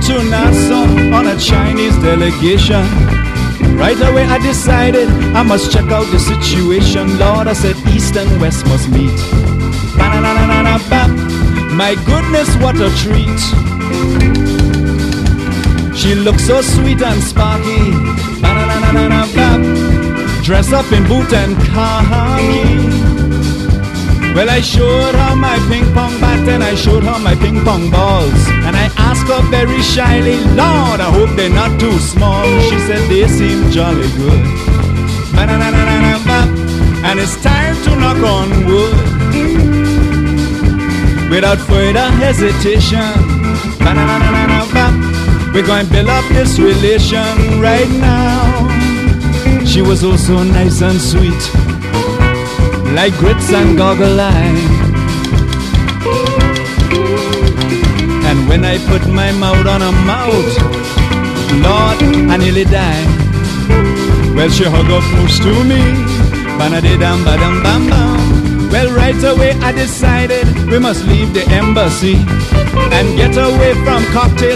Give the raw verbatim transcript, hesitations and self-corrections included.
to Nassau on a Chinese delegation. Right away I decided I must check out the situation. Lord, I said east and west must meet. Ba-na-na-na-na-na-bap. My goodness, what a treat. She looks so sweet and sparky. Ba-na-na-na-na-bap. Dressed up in boot and khaki. Well, I showed her my ping pong bat and I showed her my ping pong balls. And I asked her very shyly, Lord, I hope they're not too small. She said they seem jolly good. Ba-na-na-na-na-na-bap. And it's time to knock on wood. Without further hesitation, ba-na-na-na-na-bap, we're going to build up this relation right now. She was oh so nice and sweet, like grits and goggle eye. And when I put my mouth on her mouth, Lord, I nearly died. Well, she hug up close to me, ba-na-de-dam, ba-dam, bam, bam. Well, right away I decided we must leave the embassy and get away from cocktails